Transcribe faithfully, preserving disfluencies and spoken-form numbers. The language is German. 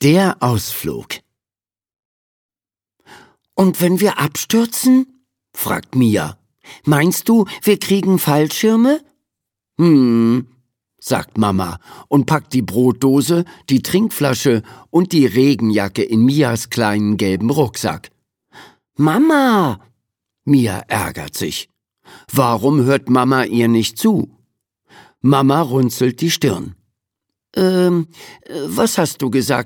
Der Ausflug. Und wenn wir abstürzen? Fragt Mia. Meinst du, wir kriegen Fallschirme? Hm, sagt Mama und packt die Brotdose, die Trinkflasche und die Regenjacke in Mias kleinen gelben Rucksack. Mama! Mia ärgert sich. Warum hört Mama ihr nicht zu? Mama runzelt die Stirn. Ähm, was hast du gesagt?